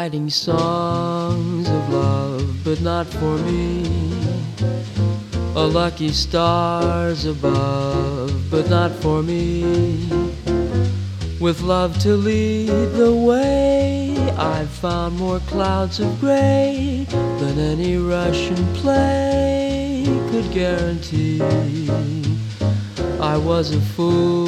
writing songs of love, but not for me. A lucky stars above, but not for me. With love to lead the way, I've found more clouds of gray than any Russian play could guarantee. I was a fool